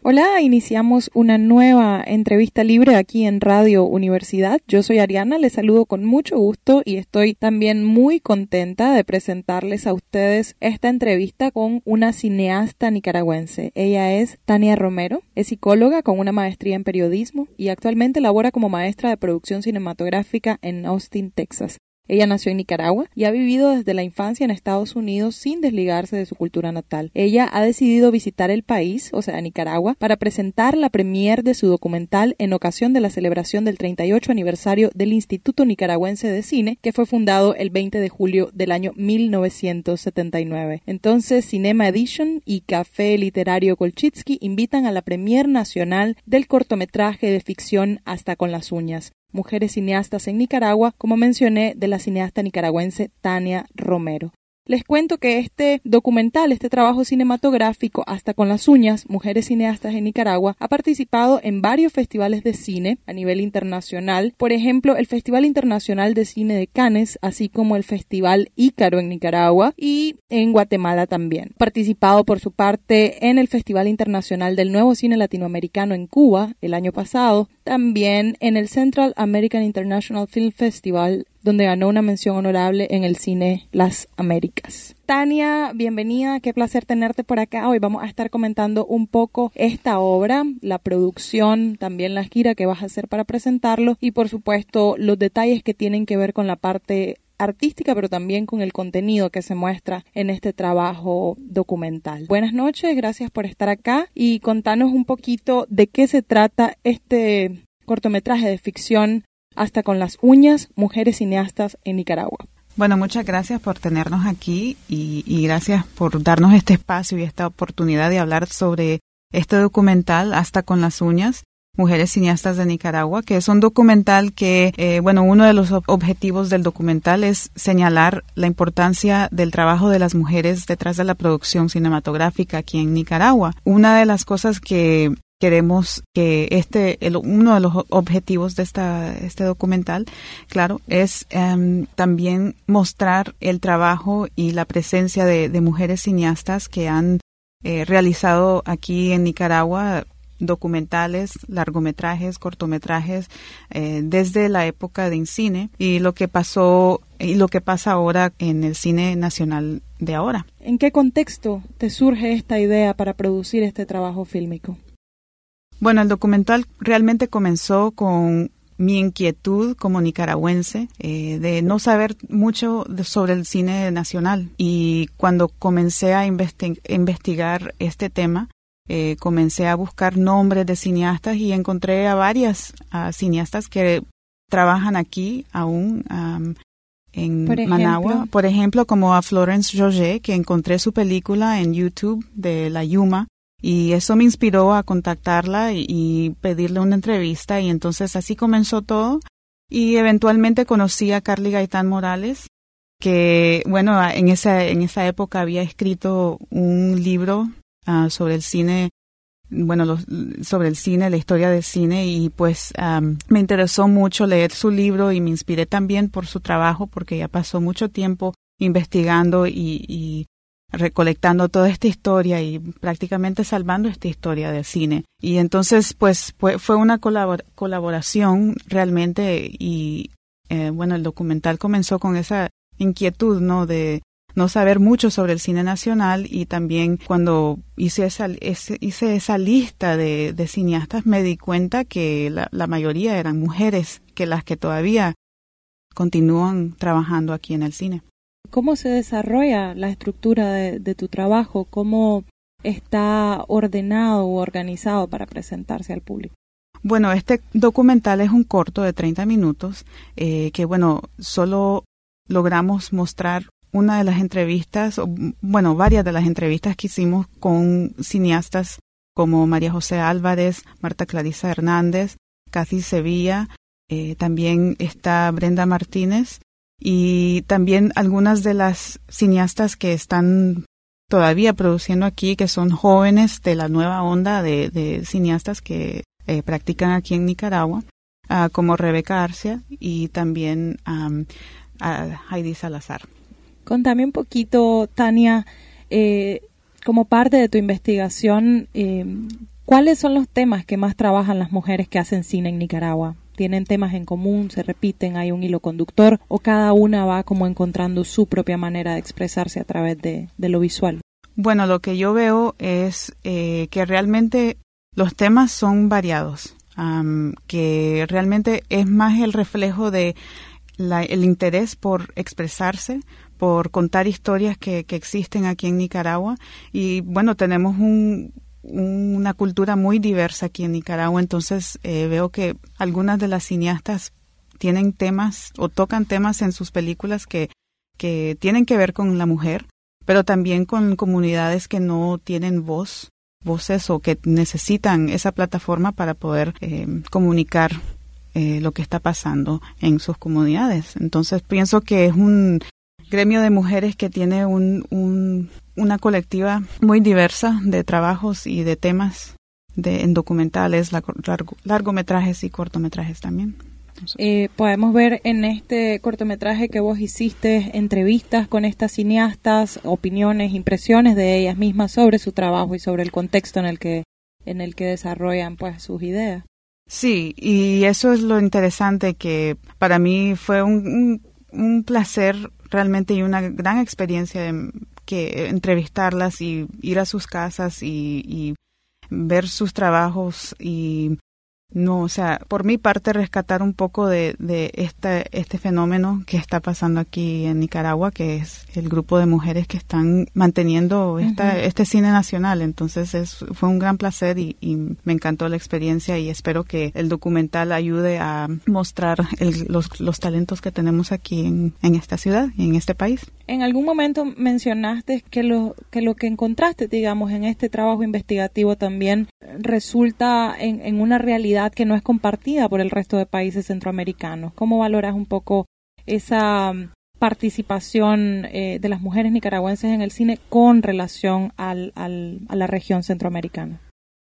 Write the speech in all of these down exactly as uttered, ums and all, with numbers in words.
Hola, iniciamos una nueva entrevista libre aquí en Radio Universidad. Yo soy Ariana, les saludo con mucho gusto y estoy también muy contenta de presentarles a ustedes esta entrevista con una cineasta nicaragüense. Ella es Tania Romero, es psicóloga con una maestría en periodismo y actualmente labora como maestra de producción cinematográfica en Austin, Texas. Ella nació en Nicaragua y ha vivido desde la infancia en Estados Unidos sin desligarse de su cultura natal. Ella ha decidido visitar el país, o sea, Nicaragua, para presentar la premier de su documental en ocasión de la celebración del treinta y ocho aniversario del Instituto Nicaragüense de Cine, que fue fundado el veinte de julio del año mil novecientos setenta y nueve. Entonces, Cinema Edition y Café Literario Kolchitsky invitan a la premier nacional del cortometraje de ficción Hasta con las uñas. Mujeres cineastas en Nicaragua, como mencioné, de la cineasta nicaragüense Tania Romero. Les cuento que este documental, este trabajo cinematográfico, Hasta con las uñas, Mujeres cineastas en Nicaragua, ha participado en varios festivales de cine a nivel internacional. Por ejemplo, el Festival Internacional de Cine de Cannes, así como el Festival Ícaro en Nicaragua y en Guatemala también. Ha participado por su parte en el Festival Internacional del Nuevo Cine Latinoamericano en Cuba el año pasado, también en el Central American International Film Festival, donde ganó una mención honorable en el cine Las Américas. Tania, bienvenida, qué placer tenerte por acá. Hoy vamos a estar comentando un poco esta obra, la producción, también la gira que vas a hacer para presentarlo y por supuesto los detalles que tienen que ver con la parte artística, pero también con el contenido que se muestra en este trabajo documental. Buenas noches, gracias por estar acá y contanos un poquito de qué se trata este cortometraje de ficción Hasta con las uñas, Mujeres cineastas en Nicaragua. Bueno, muchas gracias por tenernos aquí y, y gracias por darnos este espacio y esta oportunidad de hablar sobre este documental Hasta con las uñas, Mujeres cineastas de Nicaragua, que es un documental que, eh, bueno, uno de los objetivos del documental es señalar la importancia del trabajo de las mujeres detrás de la producción cinematográfica aquí en Nicaragua. Una de las cosas que queremos que este, el, uno de los objetivos de esta, este documental, claro, es um, también mostrar el trabajo y la presencia de, de mujeres cineastas que han eh, realizado aquí en Nicaragua documentales, largometrajes, cortometrajes, eh, desde la época de cine y lo que pasó y lo que pasa ahora en el cine nacional de ahora. ¿En qué contexto te surge esta idea para producir este trabajo fílmico? Bueno, el documental realmente comenzó con mi inquietud como nicaragüense eh, de no saber mucho de, sobre el cine nacional. Y cuando comencé a investi- investigar este tema, eh, comencé a buscar nombres de cineastas y encontré a varias a cineastas que trabajan aquí aún um, en por Managua. Por ejemplo, como a Florence Georget, que encontré su película en YouTube de La Yuma. Y eso me inspiró a contactarla y, y pedirle una entrevista y entonces así comenzó todo. Y eventualmente conocí a Carly Gaitán Morales, que bueno, en esa, en esa época había escrito un libro uh, sobre el cine, bueno, los, sobre el cine, la historia del cine y pues um, me interesó mucho leer su libro y me inspiré también por su trabajo porque ya pasó mucho tiempo investigando y, y recolectando toda esta historia y prácticamente salvando esta historia del cine. Y entonces, pues, fue una colabor- colaboración realmente y, eh, bueno, el documental comenzó con esa inquietud, ¿no?, de no saber mucho sobre el cine nacional y también cuando hice esa, ese, hice esa lista de, de cineastas me di cuenta que la, la mayoría eran mujeres, que las que todavía continúan trabajando aquí en el cine. ¿Cómo se desarrolla la estructura de, de tu trabajo? ¿Cómo está ordenado o organizado para presentarse al público? Bueno, este documental es un corto de treinta minutos eh, que, bueno, solo logramos mostrar una de las entrevistas, o, bueno, varias de las entrevistas que hicimos con cineastas como María José Álvarez, Marta Clarisa Hernández, Kathy Sevilla, eh, también está Brenda Martínez y también algunas de las cineastas que están todavía produciendo aquí, que son jóvenes de la nueva onda de, de cineastas que eh, practican aquí en Nicaragua, uh, como Rebeca Arcia y también um, a Heidi Salazar. Contame un poquito, Tania, eh, como parte de tu investigación, eh, ¿Cuáles son los temas que más trabajan las mujeres que hacen cine en Nicaragua? ¿Tienen temas en común, se repiten, hay un hilo conductor o cada una va como encontrando su propia manera de expresarse a través de, de lo visual? Bueno, lo que yo veo es eh, que realmente los temas son variados, um, que realmente es más el reflejo de la, el interés por expresarse, por contar historias que, que existen aquí en Nicaragua. Y bueno, tenemos un, una cultura muy diversa aquí en Nicaragua, entonces eh, veo que algunas de las cineastas tienen temas o tocan temas en sus películas que, que tienen que ver con la mujer, pero también con comunidades que no tienen voz, voces o que necesitan esa plataforma para poder eh, comunicar eh, lo que está pasando en sus comunidades. Entonces pienso que es un gremio de mujeres que tiene un, un, una colectiva muy diversa de trabajos y de temas de, en documentales, largo, largometrajes y cortometrajes también. Eh, podemos ver en este cortometraje que vos hiciste entrevistas con estas cineastas, opiniones, impresiones de ellas mismas sobre su trabajo y sobre el contexto en el que en el que desarrollan pues sus ideas. Sí, y eso es lo interesante, que para mí fue un, un, un placer realmente y una gran experiencia de, que entrevistarlas y ir a sus casas y, y ver sus trabajos y no, o sea, por mi parte rescatar un poco de, de este, este fenómeno que está pasando aquí en Nicaragua, que es el grupo de mujeres que están manteniendo esta, uh-huh. este cine nacional. Entonces es, fue un gran placer y, y me encantó la experiencia y espero que el documental ayude a mostrar el, los, los talentos que tenemos aquí en, en esta ciudad y en este país. En algún momento mencionaste que lo que lo que encontraste, digamos, en este trabajo investigativo también resulta en, en una realidad que no es compartida por el resto de países centroamericanos. ¿Cómo valoras un poco esa participación eh, de las mujeres nicaragüenses en el cine con relación al, al, a la región centroamericana?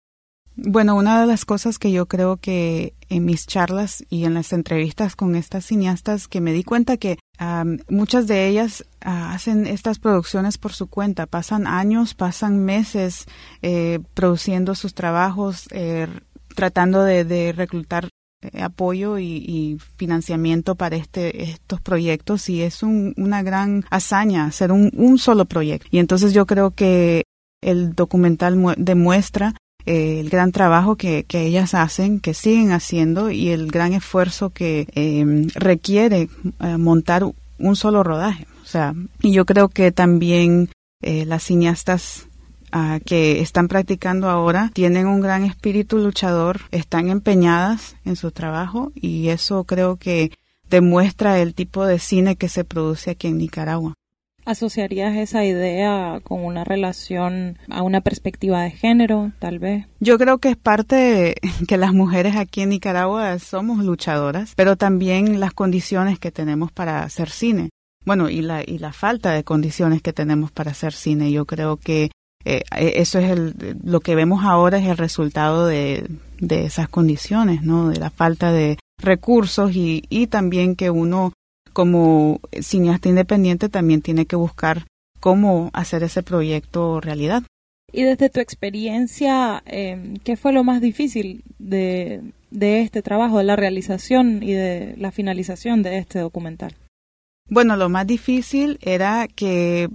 Bueno, una de las cosas que yo creo que en mis charlas y en las entrevistas con estas cineastas que me di cuenta que um, muchas de ellas uh, hacen estas producciones por su cuenta, pasan años, pasan meses eh, produciendo sus trabajos, eh, tratando de, de reclutar eh, apoyo y, y financiamiento para este estos proyectos y es un, una gran hazaña hacer un, un solo proyecto. Y entonces yo creo que el documental mu- demuestra Eh, el gran trabajo que, que ellas hacen, que siguen haciendo y el gran esfuerzo que eh, requiere eh, montar un solo rodaje. O sea, y yo creo que también eh, las cineastas uh, que están practicando ahora tienen un gran espíritu luchador, están empeñadas en su trabajo y eso creo que demuestra el tipo de cine que se produce aquí en Nicaragua. ¿Asociarías esa idea con una relación a una perspectiva de género, tal vez? Yo creo que es parte de que las mujeres aquí en Nicaragua somos luchadoras, pero también las condiciones que tenemos para hacer cine. Bueno, y la y la falta de condiciones que tenemos para hacer cine. Yo creo que eh, eso es el lo que vemos ahora es el resultado de, de esas condiciones, ¿no? De la falta de recursos y, y también que uno como cineasta independiente también tiene que buscar cómo hacer ese proyecto realidad. Y desde tu experiencia, eh, ¿qué fue lo más difícil de, de este trabajo, de la realización y de la finalización de este documental? Bueno, lo más difícil era que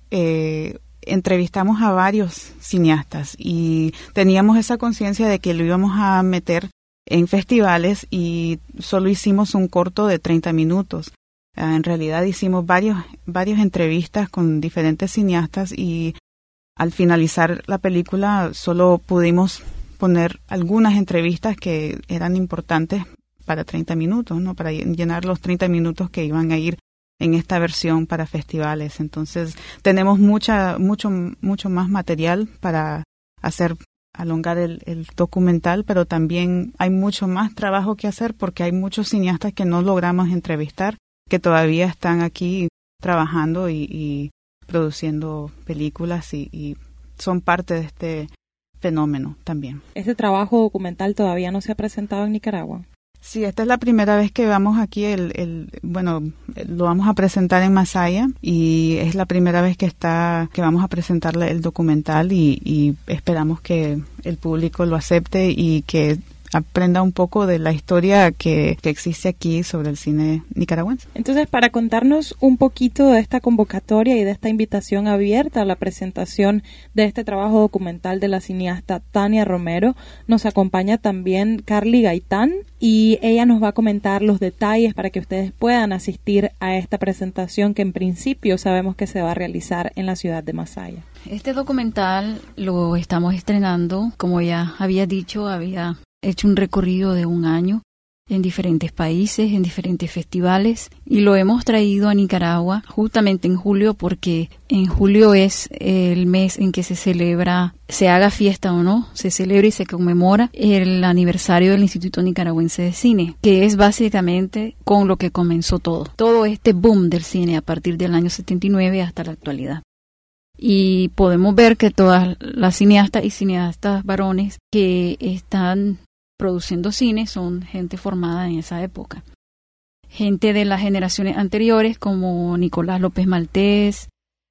eh, entrevistamos a varios cineastas y teníamos esa conciencia de que lo íbamos a meter en festivales y solo hicimos un corto de treinta minutos. En realidad hicimos varios, varias entrevistas con diferentes cineastas y al finalizar la película solo pudimos poner algunas entrevistas que eran importantes para treinta minutos, ¿no? Para llenar los treinta minutos que iban a ir en esta versión para festivales. Entonces tenemos mucha, mucho, mucho más material para hacer alongar el, el documental, pero también hay mucho más trabajo que hacer porque hay muchos cineastas que no logramos entrevistar, que todavía están aquí trabajando y, y produciendo películas y, y son parte de este fenómeno también. ¿Este trabajo documental todavía no se ha presentado en Nicaragua? Sí, esta es la primera vez que vamos aquí, el, el, bueno, lo vamos a presentar en Masaya y es la primera vez que está, que vamos a presentarle el documental y, y esperamos que el público lo acepte y que aprenda un poco de la historia que, que existe aquí sobre el cine nicaragüense. Entonces, para contarnos un poquito de esta convocatoria y de esta invitación abierta a la presentación de este trabajo documental de la cineasta Tania Romero, nos acompaña también Carly Gaitán y ella nos va a comentar los detalles para que ustedes puedan asistir a esta presentación que en principio sabemos que se va a realizar en la ciudad de Masaya. Este documental lo estamos estrenando, como ya había dicho, había hecho un recorrido de un año en diferentes países, en diferentes festivales y lo hemos traído a Nicaragua justamente en julio porque en julio es el mes en que se celebra, se haga fiesta o no, se celebra y se conmemora el aniversario del Instituto Nicaragüense de Cine, que es básicamente con lo que comenzó todo, todo este boom del cine a partir del año setenta y nueve hasta la actualidad. Y podemos ver que todas las cineastas y cineastas varones que están produciendo cine son gente formada en esa época. Gente de las generaciones anteriores como Nicolás López Maltés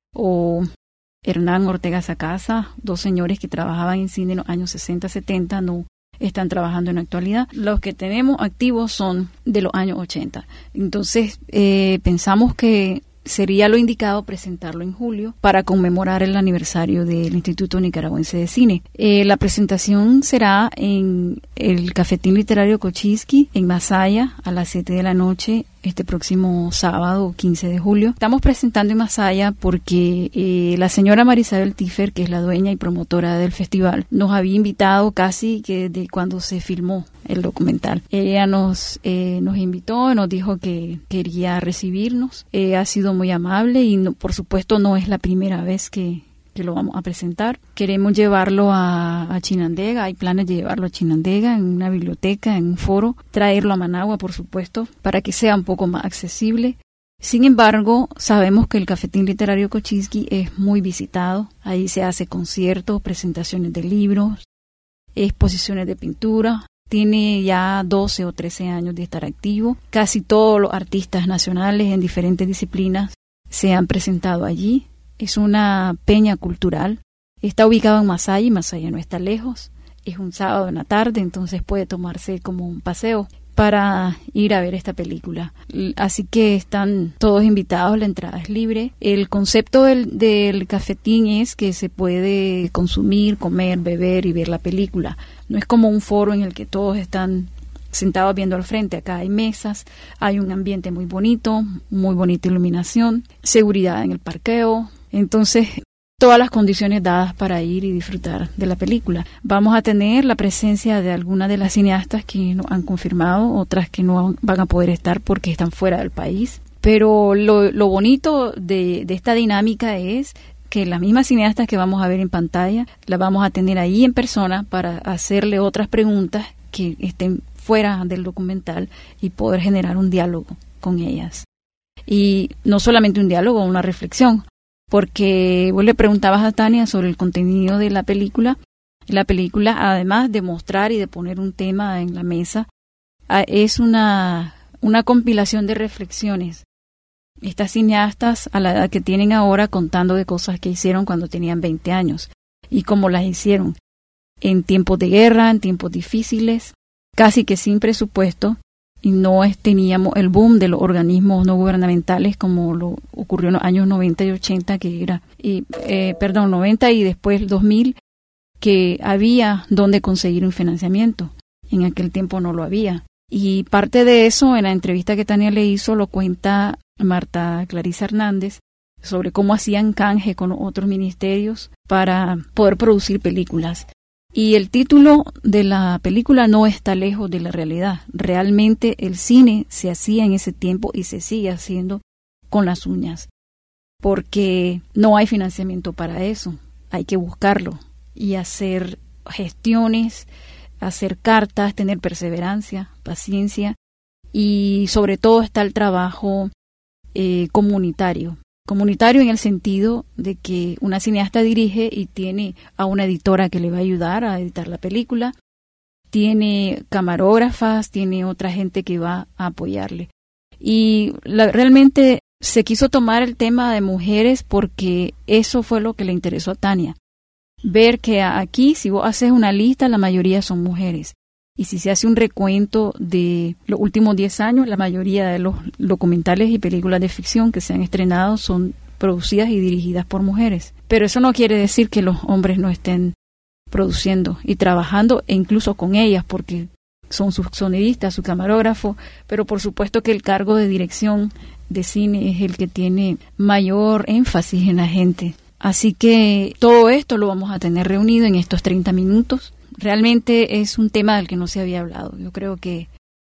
o Hernán Ortega Sacasa, dos señores que trabajaban en cine en los años sesenta, setenta, no están trabajando en la actualidad. Los que tenemos activos son de los años ochenta. Entonces eh, pensamos que sería lo indicado presentarlo en julio para conmemorar el aniversario del Instituto Nicaragüense de Cine. Eh, la presentación será en el Cafetín Literario Kochiski en Masaya a las siete de la noche este próximo sábado quince de julio. Estamos presentando en Masaya porque eh, la señora Marisabel Tiffer, que es la dueña y promotora del festival, nos había invitado casi que desde cuando se filmó el documental. Ella nos, eh, nos invitó, nos dijo que quería recibirnos. Eh, ha sido muy amable y no, por supuesto no es la primera vez que, que lo vamos a presentar. Queremos llevarlo a, a Chinandega, hay planes de llevarlo a Chinandega, en una biblioteca, en un foro, traerlo a Managua, por supuesto, para que sea un poco más accesible. Sin embargo, sabemos que el Cafetín Literario Kochiski es muy visitado. Ahí se hace conciertos, presentaciones de libros, exposiciones de pintura. Tiene ya doce o trece años de estar activo. Casi todos los artistas nacionales en diferentes disciplinas se han presentado allí. Es una peña cultural. Está ubicado en Masaya y Masaya no está lejos. Es un sábado en la tarde, entonces puede tomarse como un paseo para ir a ver esta película. Así que están todos invitados, la entrada es libre. El concepto del, del cafetín es que se puede consumir, comer, beber y ver la película. No es como un foro en el que todos están sentados viendo al frente. Acá hay mesas, hay un ambiente muy bonito, muy bonita iluminación, seguridad en el parqueo. Entonces, todas las condiciones dadas para ir y disfrutar de la película. Vamos a tener la presencia de algunas de las cineastas que nos han confirmado, otras que no van a poder estar porque están fuera del país. Pero lo, lo bonito de, de esta dinámica es que las mismas cineastas que vamos a ver en pantalla, las vamos a tener ahí en persona para hacerle otras preguntas que estén fuera del documental y poder generar un diálogo con ellas. Y no solamente un diálogo, una reflexión. Porque vos le preguntabas a Tania sobre el contenido de la película. La película, además de mostrar y de poner un tema en la mesa, es una, una compilación de reflexiones. Estas cineastas, a la edad que tienen ahora, contando de cosas que hicieron cuando tenían veinte años y cómo las hicieron en tiempos de guerra, en tiempos difíciles, casi que sin presupuesto. Y no es, teníamos el boom de los organismos no gubernamentales como lo ocurrió en los años noventa y ochenta, que era, y, eh, perdón, noventa y después el dos mil, que había donde conseguir un financiamiento. En aquel tiempo no lo había. Y parte de eso, en la entrevista que Tania le hizo, lo cuenta Marta Clarisa Hernández, sobre cómo hacían canje con otros ministerios para poder producir películas. Y el título de la película no está lejos de la realidad. Realmente el cine se hacía en ese tiempo y se sigue haciendo con las uñas, porque no hay financiamiento para eso. Hay que buscarlo y hacer gestiones, hacer cartas, tener perseverancia, paciencia y sobre todo está el trabajo eh, comunitario. Comunitario en el sentido de que una cineasta dirige y tiene a una editora que le va a ayudar a editar la película tiene camarógrafas, tiene otra gente que va a apoyarle. Y la, realmente se quiso tomar el tema de mujeres porque eso fue lo que le interesó a Tania. Ver que aquí, si vos haces una lista, la mayoría son mujeres. Y si se hace un recuento de los últimos diez años, la mayoría de los documentales y películas de ficción que se han estrenado son producidas y dirigidas por mujeres. Pero eso no quiere decir que los hombres no estén produciendo y trabajando, e incluso con ellas, porque son sus sonidistas, su camarógrafo, pero por supuesto que el cargo de dirección de cine es el que tiene mayor énfasis en la gente. Así que todo esto lo vamos a tener reunido en estos treinta minutos. Realmente es un tema del que no se había hablado. Yo creo que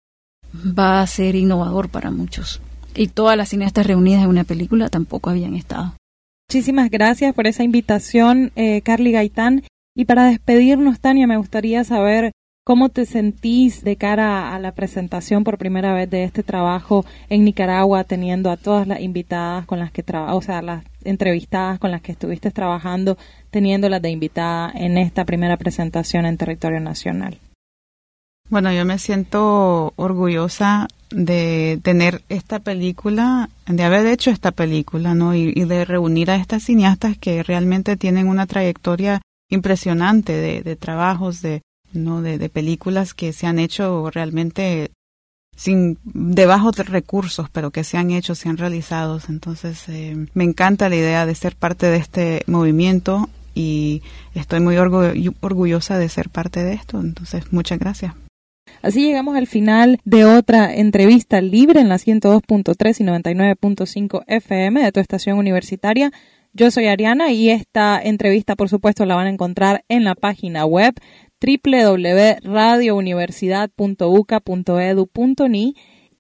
va a ser innovador para muchos. Y todas las cineastas reunidas en una película tampoco habían estado. Muchísimas gracias por esa invitación, eh, Carly Gaitán. Y para despedirnos, Tania, me gustaría saber cómo te sentís de cara a la presentación por primera vez de este trabajo en Nicaragua, teniendo a todas las invitadas con las que trabajas, o sea, las entrevistadas con las que estuviste trabajando, teniéndolas de invitada en esta primera presentación en territorio nacional. Bueno, yo me siento orgullosa de tener esta película, de haber hecho esta película, ¿no? Y, y de reunir a estas cineastas que realmente tienen una trayectoria impresionante de, de trabajos, de, ¿no? de, de películas que se han hecho realmente sin de bajos recursos, pero que se han hecho, se han realizado. Entonces, eh, me encanta la idea de ser parte de este movimiento y estoy muy orgu- orgullosa de ser parte de esto. Entonces, muchas gracias. Así llegamos al final de otra entrevista libre en la ciento dos punto tres y noventa y nueve punto cinco F M de tu estación universitaria. Yo soy Ariana y esta entrevista, por supuesto, la van a encontrar en la página web doble u doble u doble u punto radio universidad punto u c a punto e d u punto n i